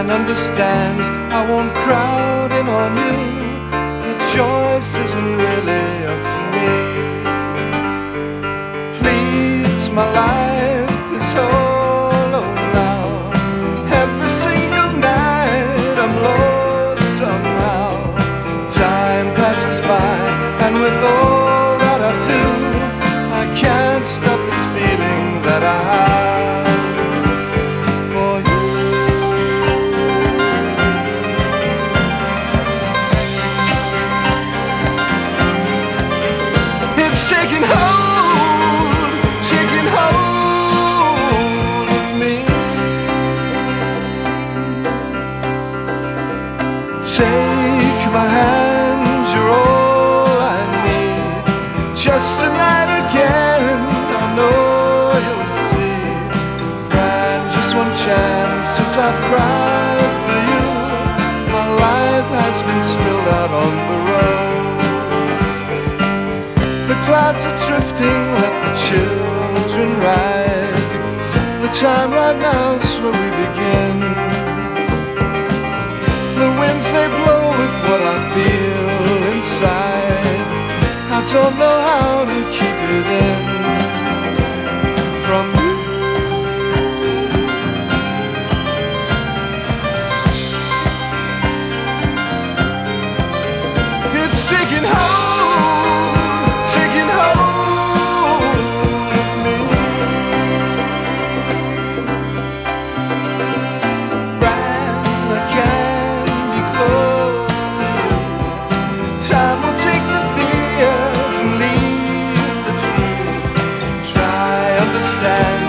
and understand. I won't crowd in on you. The choice isn't really up to me. Please, my life is hollow now. Every single night I'm lost somehow. Time passes by, and with all that I do, I can't stop this feeling that I have for you. It's taking hold of me. Take my hand, you're all I need. Just tonight again, I know you'll see. Friend, just one chance since I've cried for you. My life has been spilled out on the road. The clouds are drifting, let the children ride. The time right now's where we begin. The winds they blow with what I feel inside. I don't know how to keep it in from you. It's taking hold of me. Friend, I can't be close to you. Time will take the fears and leave the truth. Try understand.